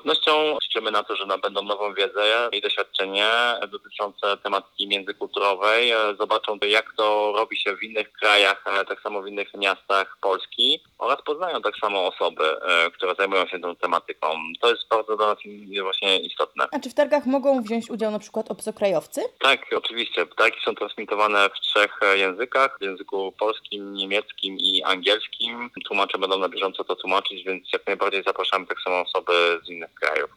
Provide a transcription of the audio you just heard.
pewnością liczymy na to, że nabędą nową wiedzę i doświadczenie dotyczące tematyki międzykulturowej. Zobaczą, jak to robi się w innych krajach, tak samo w innych miastach Polski oraz poznają tak samo osoby, które zajmują się tą tematyką. To jest bardzo dla nas właśnie istotne. A czy w targach mogą wziąć udział na przykład obcokrajowcy? Tak, oczywiście. Targi są transmitowane w 3 językach. W języku polskim, niemieckim i angielskim. Tłumacze będą na bieżąco to tłumaczyć, więc jak najbardziej zapraszamy tak samo osoby z innych krajów.